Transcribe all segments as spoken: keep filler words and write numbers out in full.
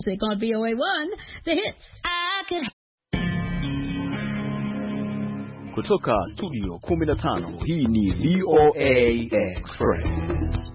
Music on V O A one, the hits. Kutoka studio kumi na tano, hii ni V O A Express.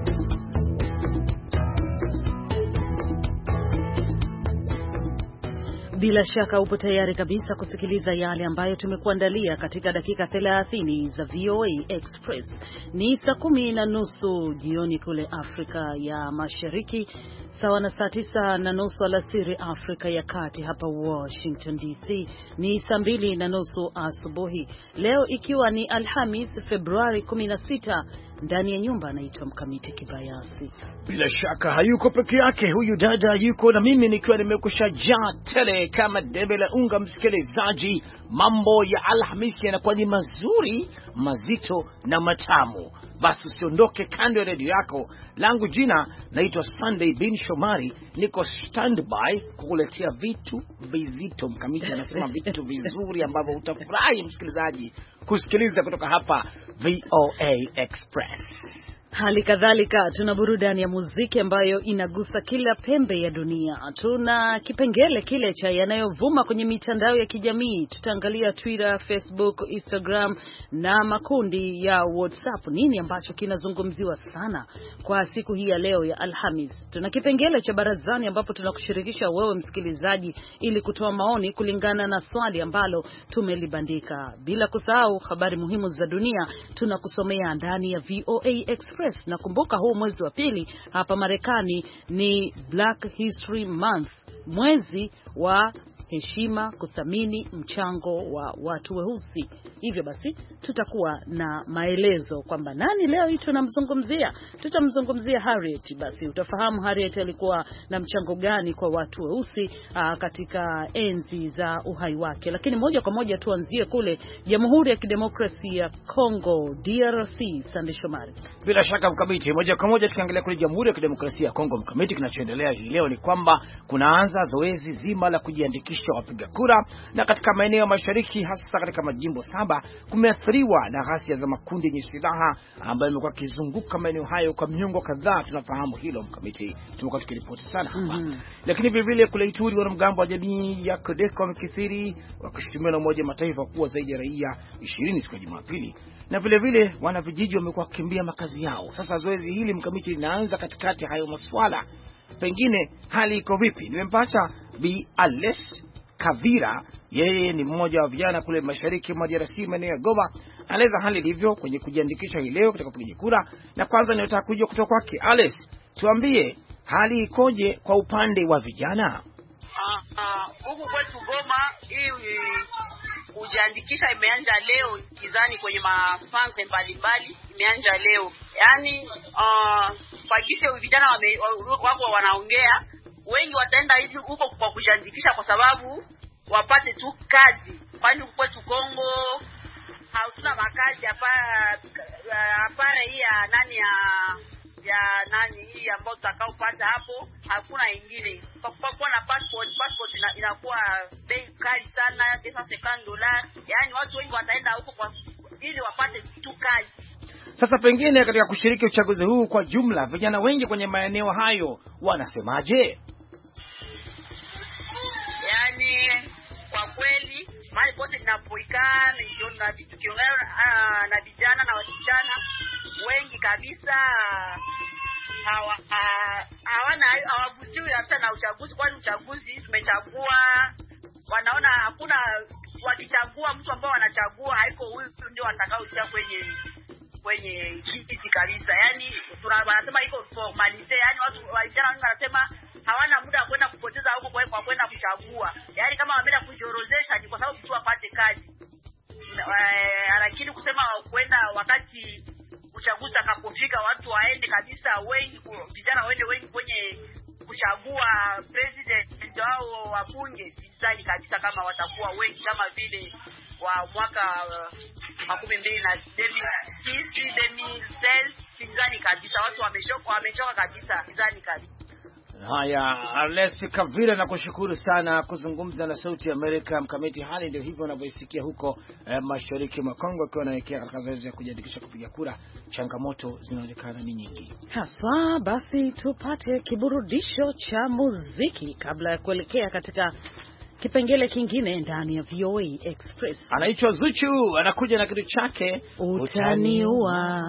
Bila shaka upo tayari kabisa kusikiliza yale ambayo tumekuandalia katika dakika thelathini za V O A Express. Ni saa kumi na nusu jioni kule Afrika ya Mashariki, sawa na saa tisa na nusu alasiri Afrika ya Kati. Hapa Washington D C ni saa mbili na nusu asubuhi. Leo ikiwa ni Alhamis Februari kumi na sita, ndani ya nyumba anaitwa Mkamiti Kibayasi. Bila shaka hayuko peke yake, huyu dada yuko na mimi nikiwa nimekusha jaa tele kama debe la unga. Msikilizaji, mambo ya Alhamisi yanakuwa ni mazuri, mazito na matamu. Basi usiondoke kando ya redio yako. Langu jina naitwa Sunday bin Shomari, niko standby kukuletea vitu vizito. Mkamiti anasema vitu vizuri ambavyo utafurahi msikilizaji kusikiliza kutoka hapa V O A Express. Hali kadhalika tuna burudani ya muziki ambayo inagusa kila pembe ya dunia. Tuna kipengele kile cha yanayovuma kwenye mitandao ya kijamii. Tutaangalia Twitter, Facebook, Instagram na makundi ya WhatsApp. Nini ambacho kinazungumziwa sana kwa siku hii ya leo ya Alhamis? Tuna kipengele cha barazani ambapo tunakushirikisha wewe msikilizaji ili kutoa maoni kulingana na swali ambalo tumelibandika. Bila kusahau habari muhimu za dunia tunakusomea ndani ya V O A Express. Na kumbuka huu mwezi wa pili hapa Marekani ni Black History Month, mwezi wa heshima, kuthamini mchango wa watu weusi. Hivyo basi tutakuwa na maelezo kwamba nani leo hii tunamzungumzia. Tutamzungumzia Harriet. Basi utafahamu Harriet alikuwa na mchango gani kwa watu weusi katika enzi za uhai wake. Lakini moja kwa moja tuanzie kule Jamhuri ya Kidemokrasia ya Kongo, D R C. Sande Shomari. Bila shaka Mkamiti, moja kwa moja tukiangalia kule Jamhuri ya Kidemokrasia ya Kongo, Mkamiti, kinachoendelea hii leo ni kwamba kunaanza zoezi zima la kujiandikisha wapiga kura, na katika maeneo mashariki hasa katika majimbo saba kumeathiriwa na ghasia za makundi yenye silaha ambayo yamekuwa kizunguka maeneo hayo kwa miongo kadhaa. Tunafahamu hilo Mkamiti, tumekuwa tukiripoti sana hapa. Mm -hmm. Lakini vile vile kule Ituri wanamgambo wa jamii ya Kodeko wamekithiri wakishutumiwa na Umoja wa Mataifa kuwa zaidi ya raia ishirini siku ya Jumapili, na vile vile wana vijiji wamekuwa kimbia makazi yao. Sasa zoezi hili Mkamiti linaanza katikati hayo maswala. Pengine hali iko vipi? Nimempata Bi Ales Kavira, yeye ni mmoja wa vijana kule mashariki mwa D R C maeneo ya Goma. Anaeleza hali ilivyo kwenye kujiandikisha hii leo katika kupiga kura, na kwanza ninataka kujua kutoka kwake. Ales, tuambie hali ikoje kwa upande wa vijana? Ah ah, huko kwetu Goma hii kujiandikisha imeanza leo, kizani kwenye masantre mbalimbali imeanza leo. Yaani ah kwa kile vijana wako wanaongea, wengi wataenda hivi huko kwa kujiandikisha kwa sababu wapate tu kazi. Kwani kwetu Kongo hatuna makazi hapa hapa hii ya nani ya ya nani hii ambayo tutakaopata hapo, hakuna ingine. Kwa kuwa na passport, passport ina, inakuwa bei kali sana, two hundred fifty dollars. Yaani watu wengi wataenda huko kwa ili wapate tu kazi. Sasa pengine katika kushiriki uchaguzi huu kwa jumla, vijana wengi kwenye maeneo hayo wanasemaje? Yaani kwa kweli mali pote ninapoikaa nikiona tukiongea na vijana na wasichana wengi kabisa hawa hawana hawavutiwi hata na uchaguzi. Kwani uchaguzi tumechagua, wanaona hakuna, wakichagua mtu ambao wanachagua haiko huyu ndio watakaoitia kwenye kwenye kiti kabisa. Yaani tunasema iko formalite, yaani watu vijana wengi wanasema hawana muda wa kwenda kupoteza huko kwa kwa kwenda kuchagua. Yaani kama wameenda kujiorozesha ni kwa sababu tu wapate kazi. Lakini kusema kwenda wakati uchaguzi utakapofika watu waende kabisa wengi, vijana waende wengi kwenye kuchagua president wao wabunge, sidhani kabisa kama watakuwa wengi kama vile wa mwaka makumi mbili na sita, sidhani kabisa watu wamechoka wamechoka kabisa, sidhani kabisa. Haya, Arles Kavira, na kushukuru sana kuzungumza na Sauti ya Amerika. Mkamiti, hali ndio hivyo unavyoisikia huko eh, mashariki mwa Kongo, akiwa anaelekea katika zoezi ya kujiandikisha kupiga kura. Changamoto zinaonekana ni nyingi haswa. Basi tupate kiburudisho cha muziki kabla ya kuelekea katika kipengele kingine ndani ya V O A Express. Anaitwa Zuchu, anakuja na kitu chake Utaniua.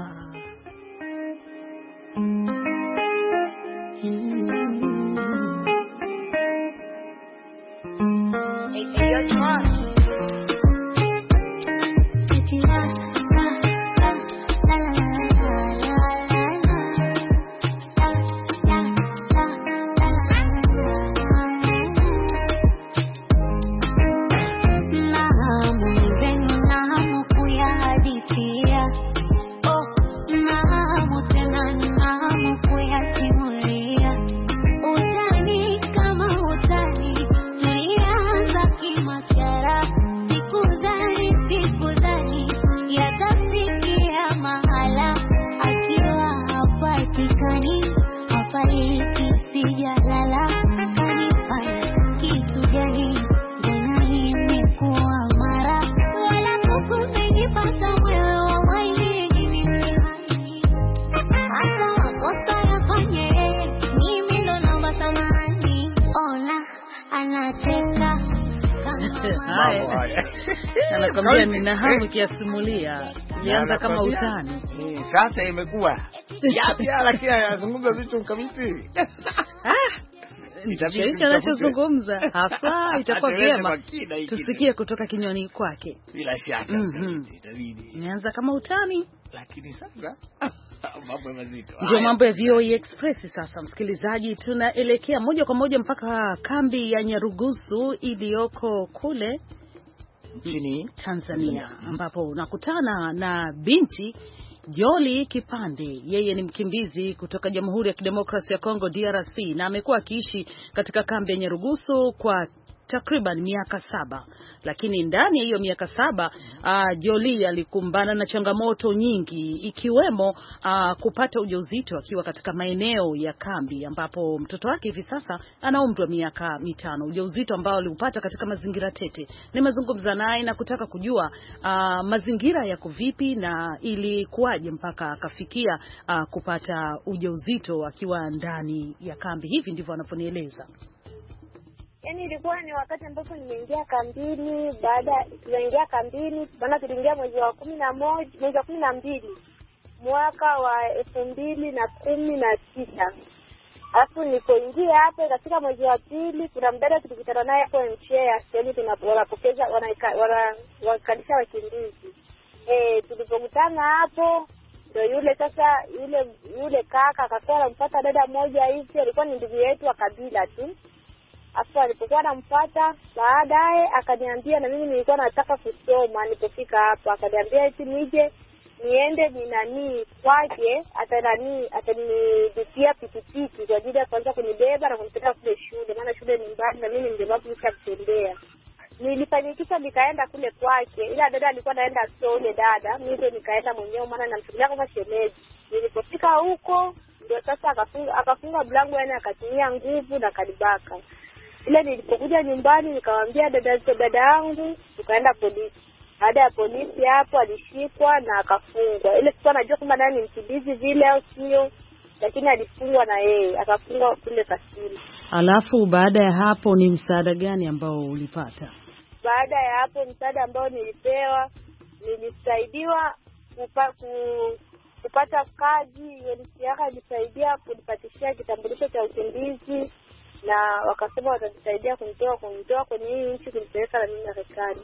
Anakwambia nina hamu kiasimulia. Ilianza kama utani. Sasa imekuwa. Yapi lakini anazungumza vitu Mkamiti. Itabidi anachozungumza hasa itakuwa vyema tusikie kutoka kinywani kwake. Bila shaka itabidi. Ilianza kama utani, lakini sasa mambo mazito. Ndio mambo ya V O A Express. Sasa msikilizaji, tunaelekea moja kwa moja mpaka kambi ya Nyarugusu iliyoko kule nchini Tanzania, ambapo unakutana na binti Joli Kipande. Yeye ni mkimbizi kutoka Jamhuri ya Kidemokrasia ya Kongo D R C, na amekuwa akiishi katika kambi ya Nyarugusu kwa takriban miaka saba. Lakini ndani ya hiyo miaka saba uh, Joli alikumbana na changamoto nyingi, ikiwemo uh, kupata ujauzito akiwa katika maeneo ya kambi, ambapo mtoto wake hivi sasa ana umri wa miaka mitano. Ujauzito ambao aliupata katika mazingira tete. Nimezungumza naye na kutaka kujua uh, mazingira yako vipi na ilikuwaje mpaka akafikia uh, kupata ujauzito akiwa ndani ya kambi. Hivi ndivyo anaponieleza. Yaani ilikuwa ni wakati ambapo nimeingia kambini. Baada tunaingia kambini, maana tuliingia mwezi wa kumi na moja, mwezi wa kumi na mbili mwaka wa elfu mbili na kumi na sita. Alafu nilipoingia hapo katika mwezi wa pili, kuna mdada tulikutana naye hapo Mchea, yaani tunapokeza wanakalisha wakimbizi. Eh, tulipokutana hapo ndio yule sasa yule yule kaka akakuwa anampata dada moja hivi, alikuwa ni ndugu yetu wa kabila tu. Afa alipokuwa anamfuata, baadaye akaniambia, na mimi nilikuwa nataka kusoma. Nilipofika hapa akaniambia eti nije niende ni nani kwake, atanani atanilipia pikipiki kwa ajili ya kuanza kunibeba na kunipeleka kule shule, maana shule ni mbali na mimi ningeweza kutembea. Nilifanyikisha nikaenda kule kwake, ila dada alikuwa anaenda sio yule dada, mimi ndio nikaenda mwenyewe, maana namchukulia kama shemeji. Nilipofika huko ndio sasa akafunga akafunga mlango, yani akatumia nguvu na kanibaka. Ile nilipokuja nyumbani nikamwambia dada dada yangu, tukaenda polisi. Baada ya polisi hapo alishikwa na akafungwa. Ile sikuwa najua kama nani ni mkimbizi vile au sio, lakini alifungwa na yeye akafungwa kule Kasulu. Alafu baada ya hapo ni msaada gani ambao ulipata? Baada ya hapo msaada ambao nilipewa, nilisaidiwa kupa, ku, kupata kazi. Wenisiaka ilisaidia kunipatishia kitambulisho cha ukimbizi, na wakasema watanisaidia kunitoa kunitoa kwenye hii nchi kunipeleka na mimi Marekani.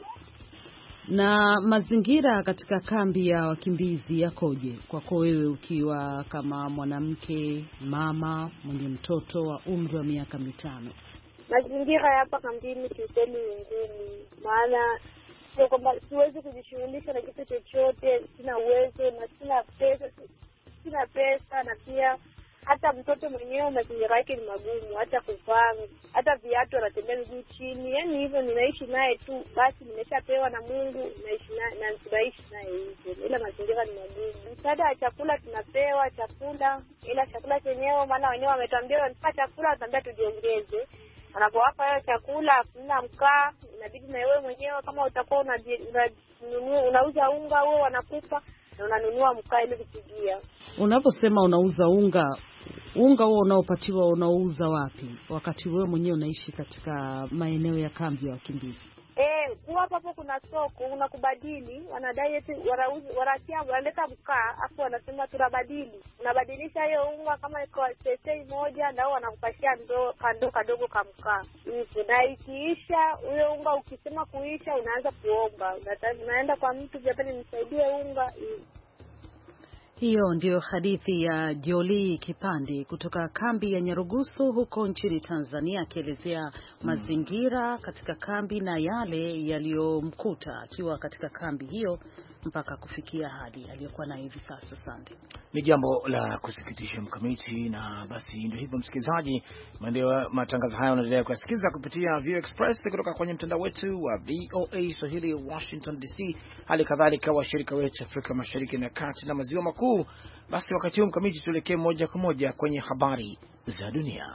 Na mazingira katika kambi ya wakimbizi yakoje kwako wewe ukiwa kama mwanamke, mama mwenye mtoto wa umri wa miaka mitano? Mazingira hapa kambini kiukweli ni ngumu, maana sio kwamba siwezi kujishughulisha na kitu chochote, sina uwezo na sina pesa, sina pesa na pia hata mtoto mwenyewe mazingira yake ni magumu, hata kuvaa, hata viatu anatembea miguu chini. Yaani hivyo ninaishi naye tu, basi nimeshapewa na Mungu, naishi naye na tunaishi naye hivyo. Ila mazingira ni magumu. Msaada wa chakula tunapewa chakula, ila chakula chenyewe maana wenyewe wametuambia wanataka chakula, wataambia tujiongeze. Wanapowapa hiyo chakula hakuna mkaa, inabidi na wewe mwenyewe kama utakuwa unanunua unauza unga wewe wanakupa na unanunua mkaa ili kupigia. Unaposema unauza unga, unga huo unaopatiwa unauza wapi wakati wewe mwenyewe unaishi katika maeneo ya kambi ya wakimbizi? Eh, kwa hapo kuna soko unakubadili, wanadai eti warauza waratia wanaleta mkaa, afu wanasema tunabadili. Unabadilisha hiyo unga kama iko sesei moja na wanakupashia ndo kando kadogo kama mkaa. Hivi na ikiisha huyo unga ukisema kuisha unaanza kuomba. Unaenda kwa mtu jamani nisaidie unga. Hiyo ndiyo hadithi ya Jolie Kipande kutoka kambi ya Nyarugusu huko nchini Tanzania, akielezea mazingira katika kambi na yale yaliyomkuta akiwa katika kambi hiyo mpaka kufikia hadi aliyokuwa na hivi sasa. Sande, ni jambo la kusikitisha Mkamiti, na basi ndio hivyo msikilizaji, matangazo haya unaendelea kusikiliza kupitia View Express kutoka kwenye mtandao wetu wa V O A Swahili Washington D C, hali kadhalika washirika wetu Afrika Mashariki na Kati na Maziwa Makuu. Basi wakati huu Mkamiti, tuelekee moja kwa moja kwenye habari za dunia.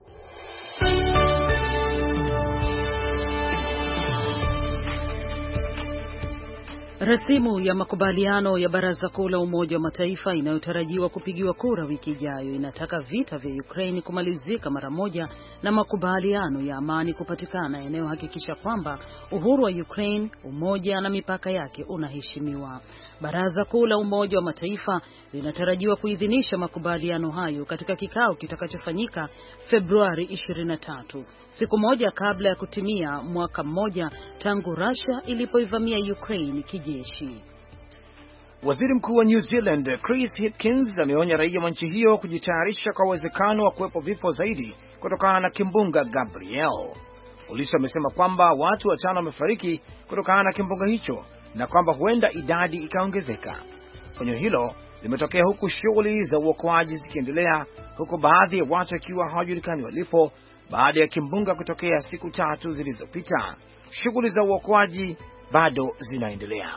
Rasimu ya makubaliano ya Baraza Kuu la Umoja wa Mataifa inayotarajiwa kupigiwa kura wiki ijayo inataka vita vya Ukraine kumalizika mara moja na makubaliano ya amani kupatikana yanayohakikisha kwamba uhuru wa Ukraine, umoja na mipaka yake unaheshimiwa. Baraza Kuu la Umoja wa Mataifa linatarajiwa kuidhinisha makubaliano hayo katika kikao kitakachofanyika Februari ishirini na tatu, siku moja kabla ya kutimia mwaka mmoja tangu Russia ilipoivamia Ukraine kijeshi. Waziri Mkuu wa New Zealand Chris Hipkins ameonya raia wa nchi hiyo kujitayarisha kwa uwezekano wa kuwepo vifo zaidi kutokana na kimbunga Gabrielle. Polisi wamesema kwamba watu watano wamefariki kutokana na kimbunga hicho na kwamba huenda idadi ikaongezeka. Onyo hilo limetokea huku shughuli za uokoaji zikiendelea, huku baadhi ya watu wakiwa hawajulikani walipo baada ya kimbunga kutokea siku tatu zilizopita. Shughuli za uokoaji bado zinaendelea.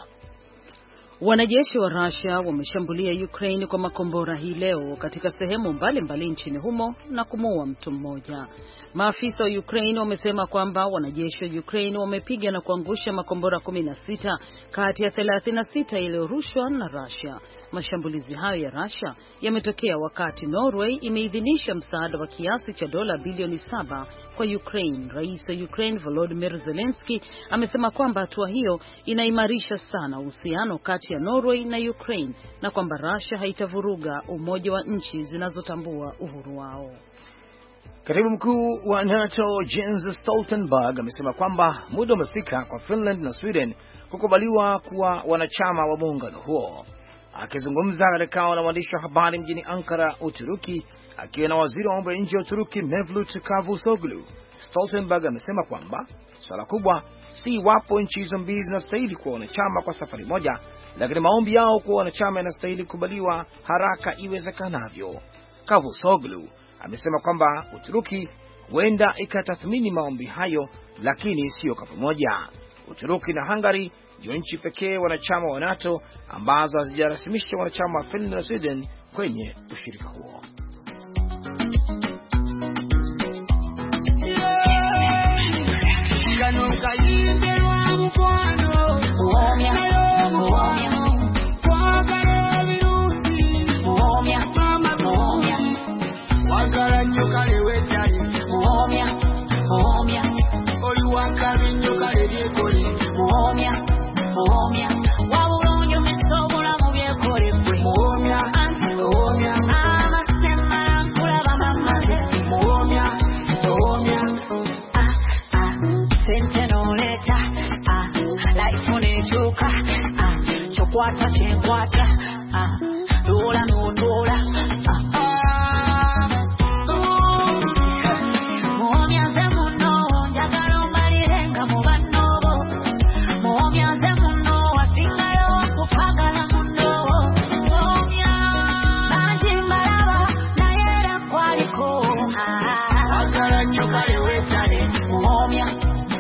Wanajeshi wa Russia wameshambulia Ukraine kwa makombora hii leo katika sehemu mbalimbali nchini humo na kumuua mtu mmoja. Maafisa wa Ukraine wamesema kwamba wanajeshi wa Ukraine wamepiga na kuangusha makombora kumi na sita kati ya thelathini na sita yaliyorushwa na Russia. Mashambulizi hayo ya Russia yametokea wakati Norway imeidhinisha msaada wa kiasi cha dola bilioni saba kwa Ukraine. Rais wa Ukraine Volodymyr Zelensky amesema kwamba hatua hiyo inaimarisha sana uhusiano kati ya Norway na Ukraine na kwamba Russia haitavuruga umoja wa nchi zinazotambua uhuru wao. Katibu mkuu wa NATO Jens Stoltenberg amesema kwamba muda umefika kwa Finland na Sweden kukubaliwa kuwa wanachama wa muungano huo. Akizungumza katika kao na waandishi wa habari mjini Ankara, Uturuki, akiwa na waziri wa mambo ya nje wa Uturuki Mevlut Cavusoglu, Stoltenberg amesema kwamba swala kubwa si wapo nchi hizo mbili zinastahili kuwa wanachama kwa safari moja, lakini maombi yao kuwa wanachama yanastahili kubaliwa haraka iwezekanavyo. Cavusoglu amesema kwamba Uturuki huenda ikatathmini maombi hayo, lakini sio kwa pamoja. Uturuki na Hungary ndio nchi pekee wanachama wa NATO ambazo hazijarasimisha wanachama wa Finland na Sweden kwenye ushirika huo. Kwata chenkwata ah dola no dola ah momia zemuno jagalo malirenga mubanobo momia zemuno wasingayo kupagala muno momia majimbalaba naye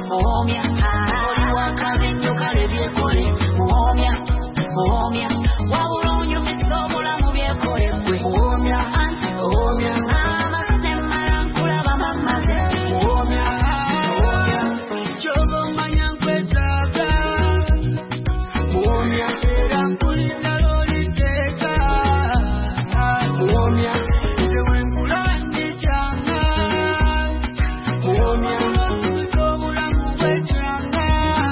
muomya oli wakabenyo kale byekole muomya muomya wabula onyumisa obulamu byekole gwe muomya anti muomya amasemala nkulaba mamaze muomya muomya kyobo manya nkwetaaga muomya era nkulinda loliteeka muomya ewe nkulandi kyanga muomya obulamu bwekyanga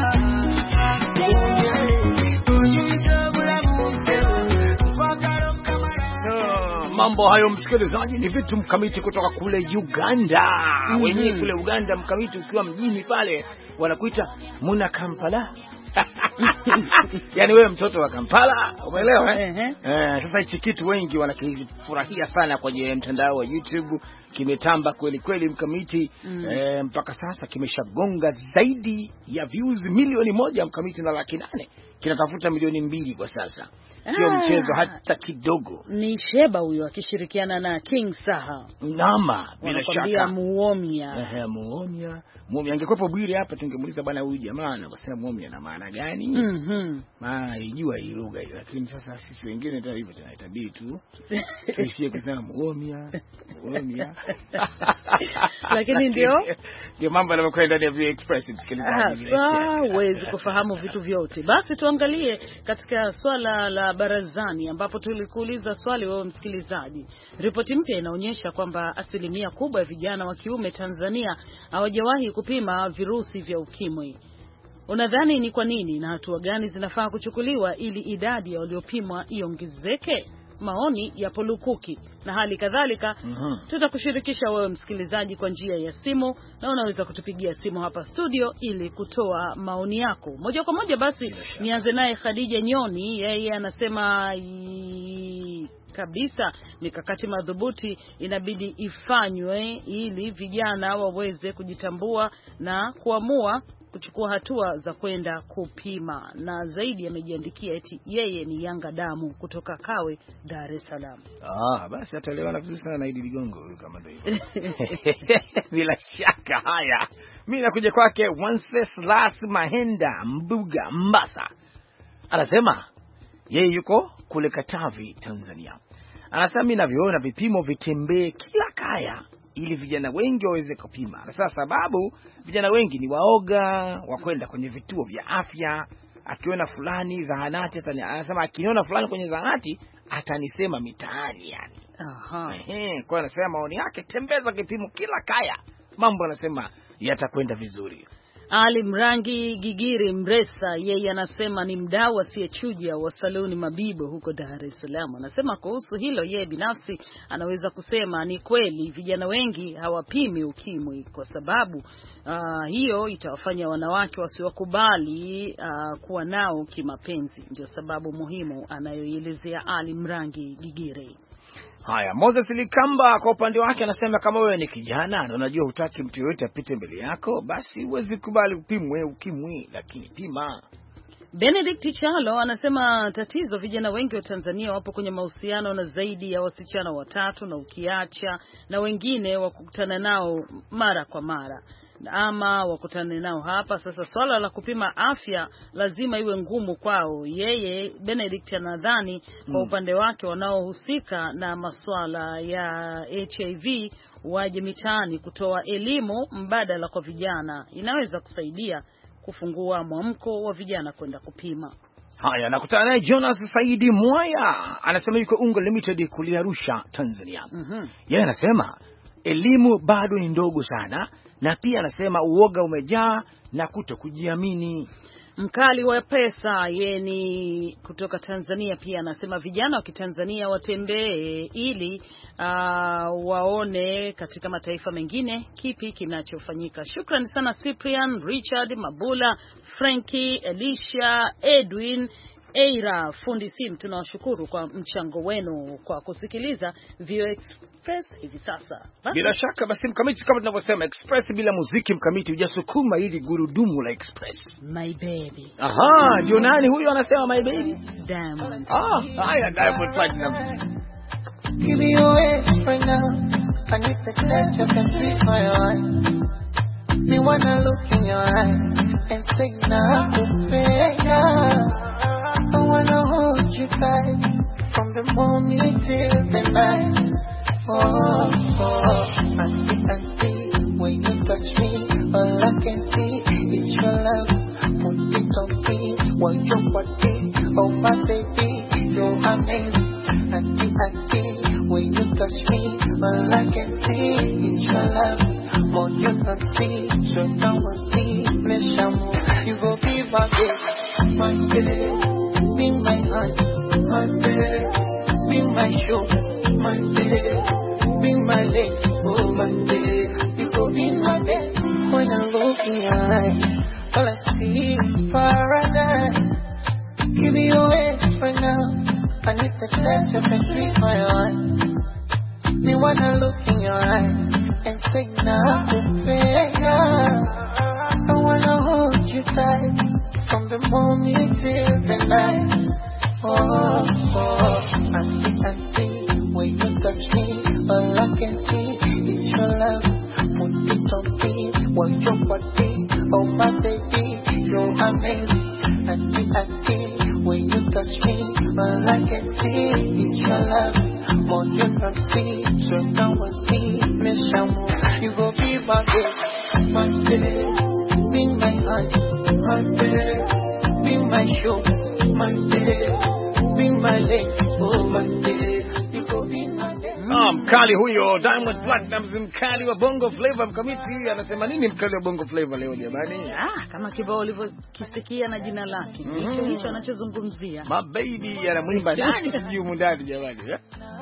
muomya onyumisa obulamu kwagala okamala. Mambo hayo msikilizaji, ni vitu mkamiti kutoka kule Uganda. Mm-hmm. Wenyewe kule Uganda mkamiti, ukiwa mjini pale wanakuita Muna Kampala. Yaani wewe mtoto wa Kampala, umeelewa eh? Uh-huh. Eh, sasa hichi kitu wengi wanakifurahia sana kwenye mtandao wa YouTube, kimetamba kweli kweli mkamiti. Mm. Eh, mpaka sasa kimeshagonga zaidi ya views milioni moja mkamiti na laki nane. Kinatafuta milioni mbili kwa sasa. Sio ah, mchezo hata kidogo. Ni Sheba huyo akishirikiana na King Saha. Nama, bila shaka. Muomya. Ehe, muomya. Muomya angekwepo Bwire hapa tungemuuliza bwana huyu jamaa anasema muomya na maana gani? Mhm. Maana ijua hii lugha hiyo, lakini sasa sisi wengine ndio hivyo tunaitabiri tu. Tuishie kusema muomya, muomya. Lakini ndio ndio mambo yanayokwenda ndani ya V Express msikilizaji. Sasa huwezi kufahamu vitu vyote. Basi tuangalie katika swala la barazani ambapo tulikuuliza swali wewe msikilizaji. Ripoti mpya inaonyesha kwamba asilimia kubwa ya vijana wa kiume Tanzania hawajawahi kupima virusi vya ukimwi. Unadhani ni kwa nini na hatua gani zinafaa kuchukuliwa ili idadi ya waliopimwa iongezeke? Maoni ya polukuki na hali kadhalika. Mm-hmm. Tutakushirikisha wewe msikilizaji kwa njia ya simu, na unaweza kutupigia simu hapa studio ili kutoa maoni yako moja kwa moja. Basi nianze naye Khadija Nyoni, yeye anasema ii, kabisa mikakati madhubuti inabidi ifanywe ili vijana waweze kujitambua na kuamua kuchukua hatua za kwenda kupima. Na zaidi amejiandikia eti yeye ni Yanga damu kutoka Kawe, Dar es Salaam. Ah, basi ataelewana vizuri sana na Idi Ligongo huyu kama ndio hivyo. Bila shaka. Haya, mimi nakuja kwake Wenceslas Mahenda Mbuga Mbasa. Anasema yeye yuko kule Katavi, Tanzania. Anasema mimi navyoona vipimo vitembee kila kaya ili vijana wengi waweze kupima. Na sasa sababu vijana wengi ni waoga wa kwenda kwenye vituo vya afya. Akiona fulani zahanati, anasema akiona fulani kwenye zahanati atanisema mitaani yani. Aha. Ehe, kwa anasema maoni yake, tembeza kipimo kila kaya, mambo anasema yatakwenda vizuri. Ali Mrangi Gigiri Mresa, yeye anasema ni mdau asiyechuja wa saluni Mabibo huko Dar es Salaam. Anasema kuhusu hilo yeye binafsi anaweza kusema ni kweli vijana wengi hawapimi ukimwi kwa sababu uh, hiyo itawafanya wanawake wasiwakubali uh, kuwa nao kimapenzi. Ndio sababu muhimu anayoelezea Ali Mrangi Gigiri. Haya, Moses Likamba kwa upande wake anasema kama wewe ni kijana na unajua hutaki mtu yote apite mbele yako, basi huwezi kubali upimwe ukimwi, lakini pima. Benedict Chalo anasema tatizo vijana wengi wa Tanzania wapo kwenye mahusiano na zaidi ya wasichana watatu, na ukiacha na wengine wakukutana nao mara kwa mara ama wakutane nao hapa. Sasa swala la kupima afya lazima iwe ngumu kwao. Yeye Benedict anadhani mm. kwa upande wake wanaohusika na masuala ya H I V waje mitaani kutoa elimu mbadala kwa vijana, inaweza kusaidia kufungua mwamko wa vijana kwenda kupima. Haya, nakutana naye Jonas Saidi Mwaya, anasema yuko Unga Limited kule Arusha, Tanzania. Mm-hmm. Yeye anasema elimu bado ni ndogo sana, na pia anasema uoga umejaa na kutokujiamini. Mkali wa pesa yeni kutoka Tanzania pia anasema vijana wa Kitanzania watembee ili uh, waone katika mataifa mengine kipi kinachofanyika. Shukrani sana Cyprian, Richard, Mabula, Frankie, Elisha, Edwin, Eira, fundi sim, tunawashukuru kwa mchango wenu kwa kusikiliza V O Express hivi sasa. Basi. Bila shaka basi mkamiti, kama tunavyosema Express bila muziki mkamiti hujasukuma hili gurudumu la Express. My baby. Aha, ndio nani huyo anasema my baby? Diamond. Ah, haya Diamond Platinum. Give me your way right now. I need to catch up and speak my mind. Me wanna look in your eyes and say nakupenda. I wanna hold you tight from the morning till the night. Oh, oh, auntie, auntie, when you touch me, all I can see is your love. Put it on me, want your body, oh my baby, you're amazing. Auntie, auntie, when you touch me, all I can see is your love. More you can see, so now I see, bless you, you go be my baby, my baby, be my heart, my baby, be my shoe, my baby. Be my leg, oh my day, you go be my bed. When I look in your eyes, all I see is paradise. Give me your way for now. I need the chance to complete my life. Me wanna look in your eyes and say nakupenda. I wanna hold you tight from the morning till the night. Oh, oh, auntie, auntie, when you touch me, all I can see is your love. Put it on me, want your body, oh my baby, you're amazing. Auntie, auntie, when you touch me, all I can see is your love. More you can see, so now I see, Miss Shamu, you go be my baby, my baby, be my heart, my baby, be my shoe, my baby, be my leg, oh my baby, you go be my baby. Ah, mkali huyo Diamond Platnumz, mkali wa Bongo Flava. Mkamiti anasema nini mkali wa Bongo Flava leo jamani? Ah, kama kibao ulivyokisikia na jina lake. Mm. Hicho hicho anachozungumzia. My baby anamwimba nani sijui mundani jamani? Eh?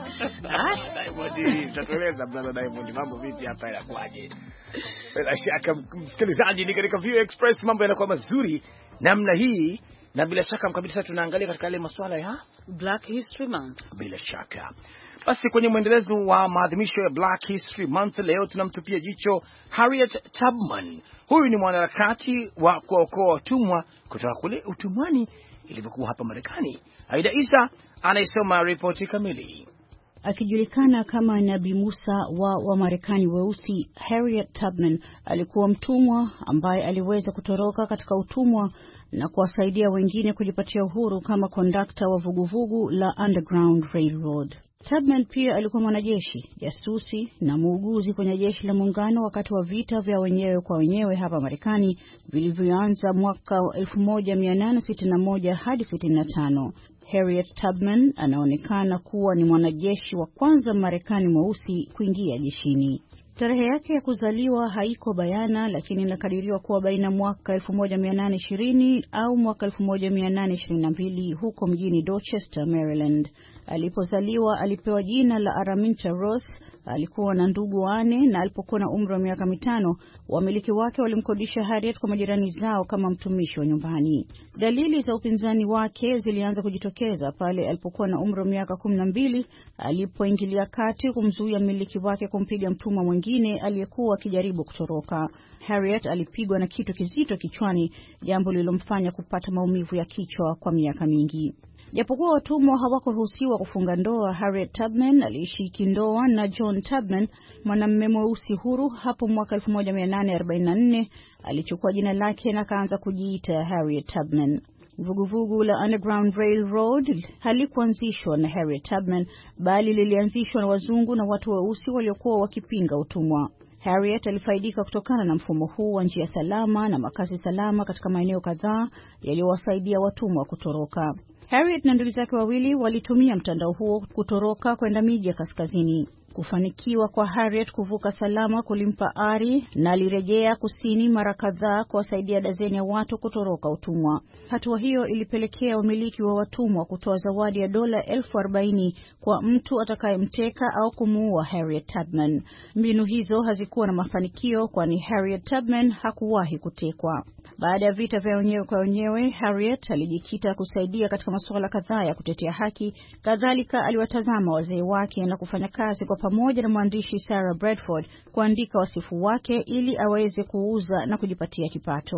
Diamond, tatueleza brother Diamond, mambo vipi hapa yanakwaje? Bila shaka msikilizaji, ni katika View Express, mambo yanakuwa mazuri namna hii. Na bila shaka mkabisa tunaangalia katika ile masuala ya Black History Month. Bila shaka. Basi kwenye mwendelezo wa maadhimisho ya Black History Month leo tunamtupia jicho Harriet Tubman. Huyu ni mwanaharakati wa kuokoa watumwa kutoka kule utumwani ilivyokuwa hapa Marekani. Aida Isa anaisoma ripoti kamili. Akijulikana kama Nabii Musa wa wa Marekani weusi, Harriet Tubman alikuwa mtumwa ambaye aliweza kutoroka katika utumwa na kuwasaidia wengine kujipatia uhuru kama kondakta wa vuguvugu la Underground Railroad. Tubman pia alikuwa mwanajeshi, jasusi na muuguzi kwenye jeshi la muungano wakati wa vita vya wenyewe kwa wenyewe hapa Marekani vilivyoanza mwaka elfu moja mia nane sitini na moja hadi sitini na tano. Harriet Tubman anaonekana kuwa ni mwanajeshi wa kwanza Marekani mweusi kuingia jeshini. Tarehe yake ya kuzaliwa haiko bayana, lakini inakadiriwa kuwa baina mwaka elfu moja mia nane ishirini au mwaka elfu moja mia nane ishirini na mbili huko mjini Dorchester, Maryland. Alipozaliwa alipewa jina la Araminta Ross. Alikuwa na ndugu wane na alipokuwa na umri wa miaka mitano, wamiliki wake walimkodisha Harriet kwa majirani zao kama mtumishi wa nyumbani. Dalili za upinzani wake zilianza kujitokeza pale alipokuwa na umri wa miaka kumi na mbili, alipoingilia kati kumzuia mmiliki wake kumpiga mtumwa mwingine aliyekuwa akijaribu kutoroka. Harriet alipigwa na kitu kizito kichwani, jambo lililomfanya kupata maumivu ya kichwa kwa miaka mingi. Japokuwa watumwa hawakuruhusiwa kufunga ndoa, Harriet Tubman aliishi kindoa na John Tubman, mwanamume mweusi huru. Hapo mwaka elfu moja mia nane arobaini na nne alichukua jina lake na kaanza kujiita Harriet Tubman. Vuguvugu la Underground Railroad halikuanzishwa na Harriet Tubman, bali lilianzishwa na wazungu na watu weusi waliokuwa wakipinga utumwa. Harriet alifaidika kutokana na mfumo huu wa njia salama na makazi salama katika maeneo kadhaa yaliyowasaidia watumwa kutoroka. Harriet na ndugu zake wawili walitumia mtandao huo kutoroka kwenda miji ya kaskazini. Kufanikiwa kwa Harriet kuvuka salama kulimpa ari na alirejea kusini mara kadhaa kuwasaidia dazeni ya watu kutoroka utumwa. Hatua hiyo ilipelekea wamiliki wa watumwa kutoa zawadi ya dola elfu arobaini kwa mtu atakayemteka au kumuua Harriet Tubman. Mbinu hizo hazikuwa na mafanikio, kwani Harriet Tubman hakuwahi kutekwa. Baada ya vita vya wenyewe kwa wenyewe, Harriet alijikita kusaidia katika masuala kadhaa ya kutetea haki. Kadhalika aliwatazama wazee wake na kufanya kazi kwa pamoja na mwandishi Sarah Bradford kuandika wasifu wake ili aweze kuuza na kujipatia kipato.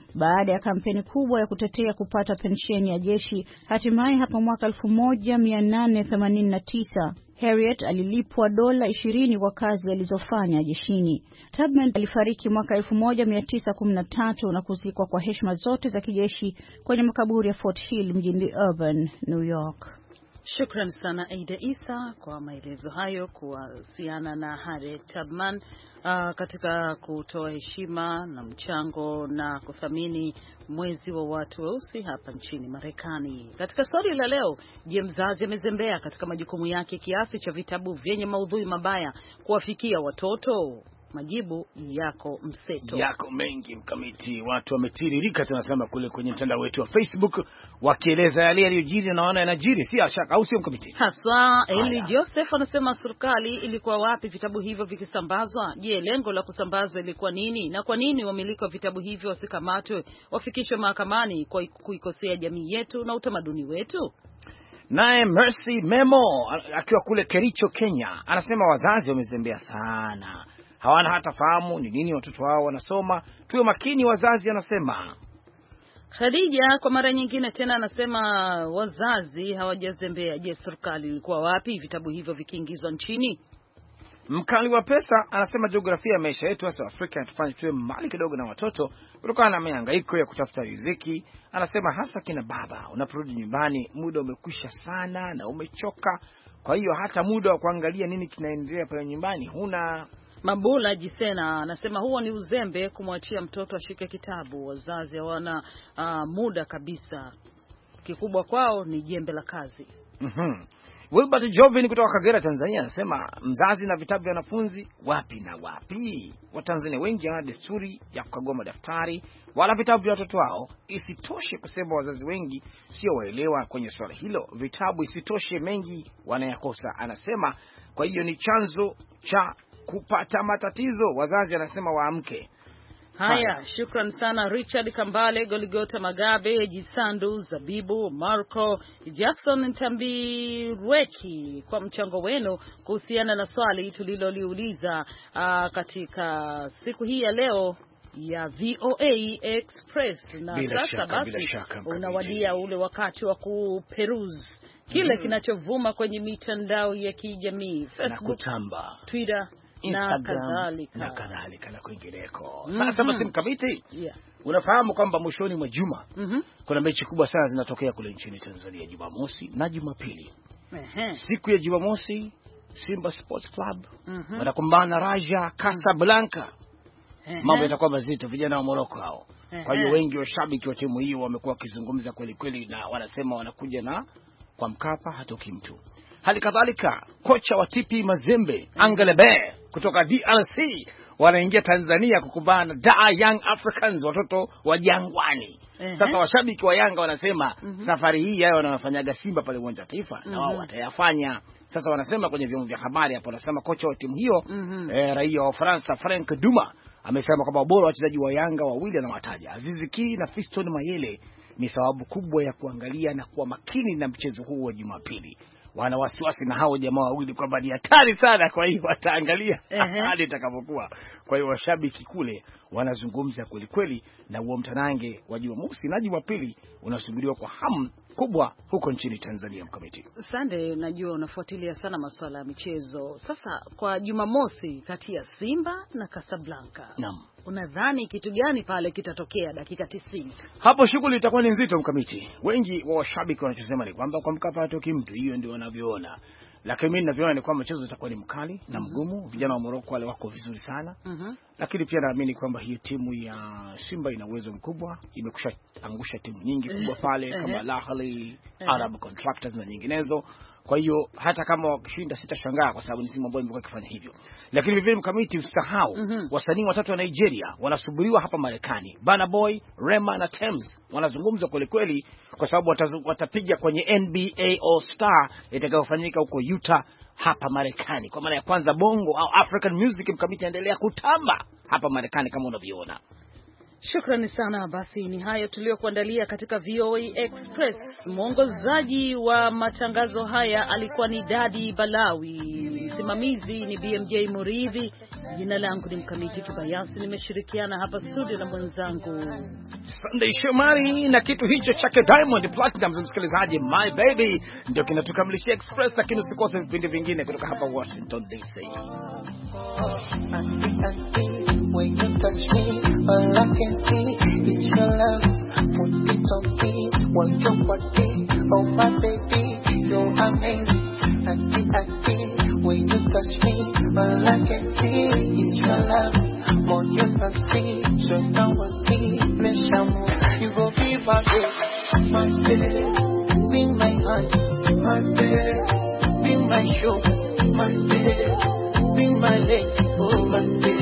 Baada ya kampeni kubwa ya kutetea kupata pensheni ya jeshi, hatimaye hapo mwaka elfu moja mia nane themanini na tisa Harriet alilipwa dola ishirini kwa kazi alizofanya jeshini. Tubman alifariki mwaka elfu moja mia tisa kumi na tatu na kuzikwa kwa heshima zote za kijeshi kwenye makaburi ya Fort Hill mjini Auburn, New York. Shukran sana Aida Isa kwa maelezo hayo kuhusiana na Harriet Tubman uh, katika kutoa heshima na mchango na kuthamini mwezi wa watu weusi hapa nchini Marekani. Katika swali la leo, je, mzazi amezembea katika majukumu yake kiasi cha vitabu vyenye maudhui mabaya kuwafikia watoto? Majibu yako mseto, yako mengi mkamiti. Watu wametiririka tunasema kule kwenye mtandao wetu wa Facebook wakieleza yale yaliyojiri na naona yanajiri, si shaka, au sio mkamiti? Haswa Eli Joseph anasema serikali ilikuwa wapi vitabu hivyo vikisambazwa? Je, lengo la kusambaza ilikuwa nini? Na kwa nini wamiliki wa vitabu hivyo wasikamatwe, wafikishwe mahakamani kwa kuikosea jamii yetu na utamaduni wetu? Naye Mercy Memo akiwa kule Kericho, Kenya, anasema wazazi wamezembea sana. Hawana hata fahamu ni nini watoto wao wanasoma. Tuwe makini wazazi, anasema. Khadija kwa mara nyingine tena anasema wazazi hawajazembea. Je, serikali ilikuwa wapi vitabu hivyo vikiingizwa nchini? Mkali wa pesa anasema jiografia ya maisha yetu hasa Afrika inatufanya tuwe mbali kidogo na watoto kutokana na mihangaiko ya kutafuta riziki. Anasema hasa kina baba, unaporudi nyumbani muda umekwisha sana na umechoka, kwa hiyo hata muda wa kuangalia nini kinaendelea pale nyumbani huna. Mabula Jisena anasema huo ni uzembe kumwachia mtoto ashike kitabu. Wazazi hawana uh, muda kabisa. Kikubwa kwao ni jembe la kazi. Mhm. Wilbert Jovin kutoka Kagera, Tanzania, anasema mzazi na vitabu vya wanafunzi wapi na wapi? Watanzania wengi hawana desturi ya kukagua madaftari wala vitabu vya watoto wao. Isitoshe kusema wazazi wengi sio waelewa kwenye swala hilo. Vitabu isitoshe mengi wanayakosa, anasema. Kwa hiyo ni chanzo cha kupata matatizo. Wazazi anasema waamke. Haya, shukran sana Richard Kambale, Goligota Magabe, Jisandu, Zabibu, Marco, Jackson Ntambirweki kwa mchango wenu kuhusiana na swali tuliloliuliza uh, katika siku hii ya leo ya V O A Express. Na bila sasa shaka, basi unawadia ule wakati wa kuperuse kile mm. kinachovuma kwenye mitandao ya kijamii, Facebook, Twitter, Instagram na kadhalika na kwingineko. Mm -hmm. Sasa basi mkamiti, yeah. Unafahamu kwamba mwishoni mwa juma mm -hmm. kuna mechi kubwa sana zinatokea kule nchini Tanzania, Jumamosi na Jumapili. Uh -huh. Siku ya Jumamosi Simba Sports Club mm -hmm. watakumbana Raja Casablanca. Uh -huh. Mambo yatakuwa mazito, vijana wa Morocco hao. Uh -huh. Kwa hiyo wengi washabiki wa timu hiyo wamekuwa wakizungumza kweli kweli, na wanasema wanakuja na kwa Mkapa hatoki mtu. Hali kadhalika kocha wa T P Mazembe Angalebe kutoka D R C wanaingia Tanzania kukumbana na Da Young Africans, watoto wa Jangwani. Uh -huh. Sasa washabiki wa Yanga wanasema uh -huh. safari hii yao wanafanyaga Simba pale uwanja wa Taifa uh -huh. na wao watayafanya. Sasa wanasema kwenye vyombo vya habari hapo, wanasema kocha wa timu hiyo uh -huh. eh, raia wa Faransa Frank Duma amesema kwamba bora wachezaji wa Yanga wawili na wataja Aziz Ki na Fiston Mayele ni sababu kubwa ya kuangalia na kuwa makini na mchezo huu wa Jumapili. Wana wasiwasi na hao jamaa wawili kwamba ni hatari sana, kwa hiyo wataangalia hadi itakapokuwa. Kwa hiyo washabiki kule wanazungumza kweli kweli, na huo mtanange wa Jumamosi na Jumapili unasubiriwa kwa hamu kubwa huko nchini Tanzania. Mkamiti Sunday, najua unafuatilia sana masuala ya michezo. Sasa kwa Jumamosi kati ya Simba na Casablanca, naam, unadhani kitu gani pale kitatokea dakika tisini? Hapo shughuli itakuwa ni nzito Mkamiti. Wengi wa washabiki wanachosema ni kwamba kwa Mkapa hatoki mtu, hiyo ndio wanavyoona. Lakini mimi ninavyoona ni kwamba mchezo utakuwa ni mkali mm -hmm. na mgumu. Vijana wa Morocco wale wako vizuri sana. Mm -hmm. Lakini pia naamini kwamba hiyo timu ya Simba ina uwezo mkubwa, imekusha angusha timu nyingi kubwa pale kama Al Ahly, Arab Contractors na nyinginezo. Kwa hiyo hata kama wakishinda sitashangaa, kwa sababu ni timu ambayo imekuwa ikifanya hivyo. Lakini vivyo Mkamiti usisahau mm -hmm. wasanii watatu wa Nigeria wanasubiriwa hapa Marekani. Burna Boy, Rema na Tems wanazungumza kweli kweli, kwa sababu watapiga kwenye N B A All Star itakayofanyika huko Utah hapa Marekani. Kwa maana ya kwanza bongo au African music Mkamiti endelea kutamba hapa Marekani kama unavyoona. Shukrani sana. Basi ni hayo tuliyokuandalia katika V O A Express. Mwongozaji wa matangazo haya alikuwa ni Dadi Balawi, msimamizi ni B M J Muridhi, Jina langu ni Mkamiti Kibayasi, nimeshirikiana hapa studio na mwenzangu Sunday Shomari, na kitu hicho chake Diamond Platinum, msikilizaji, My Baby, ndio kinatukamilishia Express, lakini usikose vipindi vingine kutoka hapa Washington D C. When you touch me, all I can see is your love. Put it on me, want your body, oh my baby, you're amazing. Auntie, auntie, when you touch me, all I can see is your love. More you not see, so now I see, me shamu. You go be my baby, my baby, be my heart, my baby, be my shoe, my baby, be my leg, oh my baby.